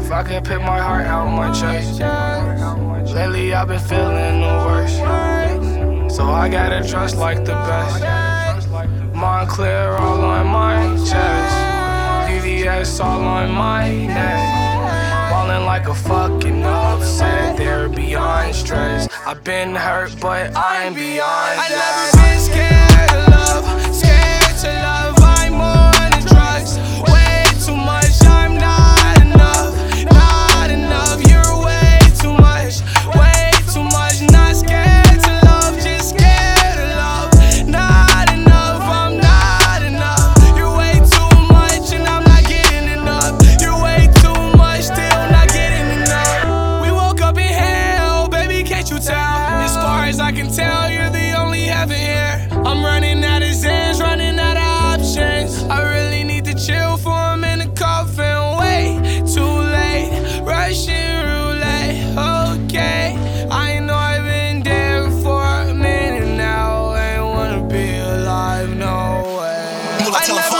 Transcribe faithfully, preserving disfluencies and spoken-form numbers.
If I could pick my heart out my chest. Lately I've been feeling the worst, so I gotta trust like the best. Mind clear all on my chest, V V S all on my neck. Ballin' like a fucking upset, they're beyond stress. I've been hurt, but I'm beyond that. I never been scared of love, scared to love. I'm more than drugs, way too much. I'm not enough, not enough. You're way too much, way too much. Not scared to love, just scared of love. Not enough, I'm not enough. You're way too much and I'm not getting enough. You're way too much, still not getting enough. We woke up in hell, baby, can't you tell? As far as I can tell, you're the only heaven here. I'm running out of zans, running out of options. I really need to chill for a minute, coffin. Way too late, Russian roulette. Okay, I know I've been there for a minute now. I ain't wanna be alive, no way. I never